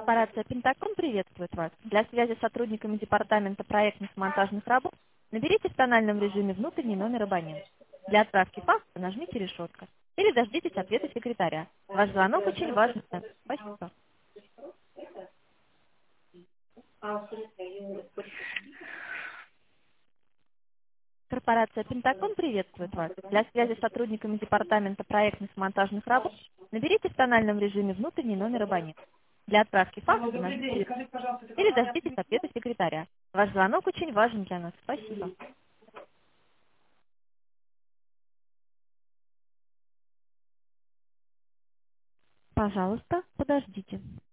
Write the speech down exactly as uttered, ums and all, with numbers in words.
Корпорация Пентакон приветствует вас. Для связи с сотрудниками Департамента проектных и монтажных работ наберите в тональном режиме внутренний номер абонента. Для отправки факса нажмите решетка или дождитесь ответа секретаря. Ваш звонок очень важен. Спасибо. Корпорация Пентакон приветствует вас. Для связи с сотрудниками Департамента проектных и монтажных работ наберите в тональном режиме внутренний номер абонента. Для отправки факса Алло, добрый нажмите день. решетку Скажите, пожалуйста, это или компания дождитесь ответа секретаря. Ваш звонок очень важен для нас. Спасибо. Пожалуйста, подождите.